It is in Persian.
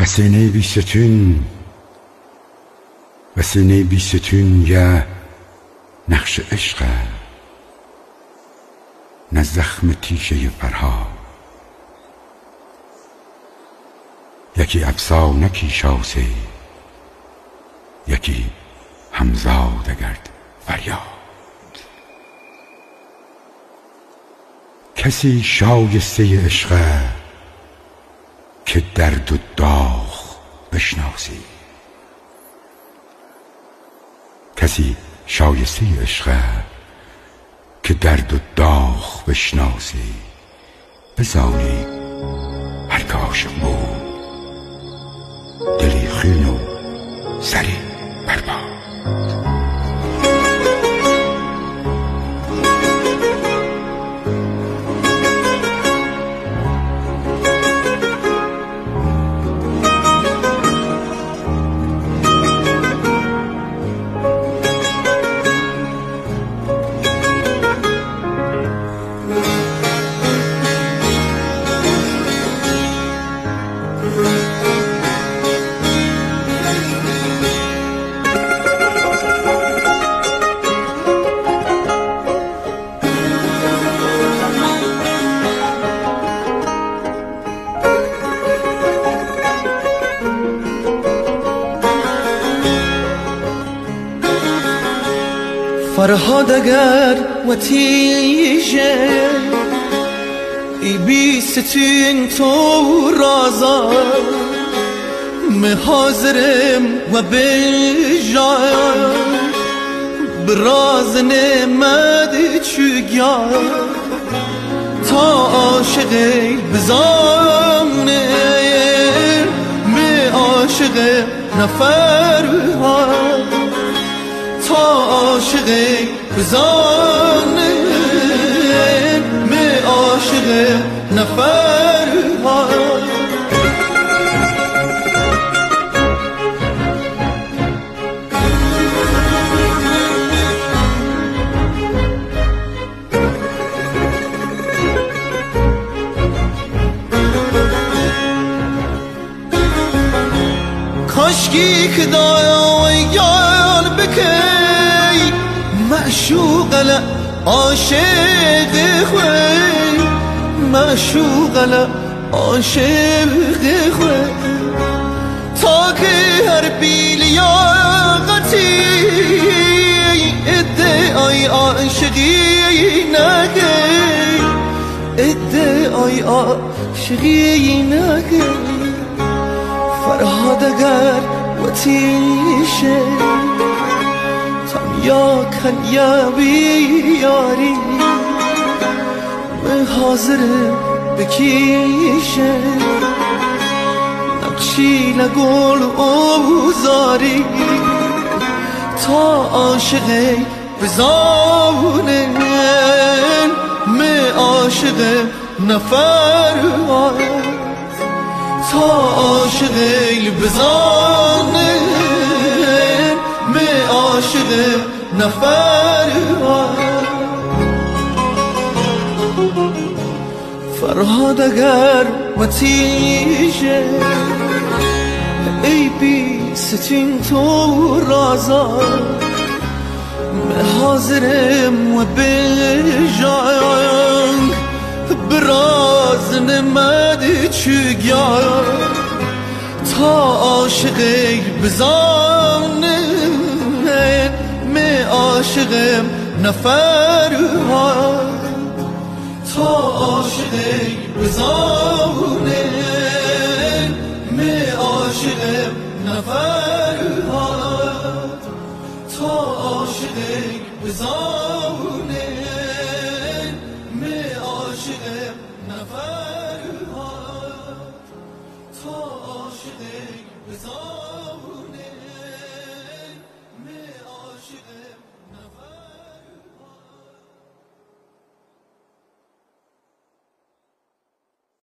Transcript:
سینه بیستون یه نقش عشق، نه زخم تیشه فرها. یکی افسانکی شاسه، یکی همزاد گرد فریاد. کسی شایسته عشق که درد و داغ بشناسی. کسی شایسته عشق که درد و داغ بشناسی. بزانی هر که عاشق بود دلی خون و سری برباد. فرهاد اگر وتیجه ای بیستین تو رازا می حاضرم و بجایم براز نمد چگیا تا عاشقی بزانه می عاشق نفرها تا عاشق بزانه می عاشق نفرها. کاشکی که دایان بکی معشوق ل عاشق خوی، معشوق ل عاشق خوی تا که هر بیلیاقتی ادعای عاشقی نگی، ادعای عاشقی نگی. فرهاد اگر وتیشه تم یا کن یا بیاری من حاضرم بکیشه نقشی لگل اوزاری تا عاشقی بزانه من عاشق نفرها تا عاشقی بزانه می عاشق نفرها. فرهاد اگر وتیجه ای بیستین تو رازا می حاضرم و بجایم براز نمد چگیا تا عاشقی بزانه می عاشقم نفرها تا عاشقی بزانه می عاشقم نفرها تا عاشقی بزانه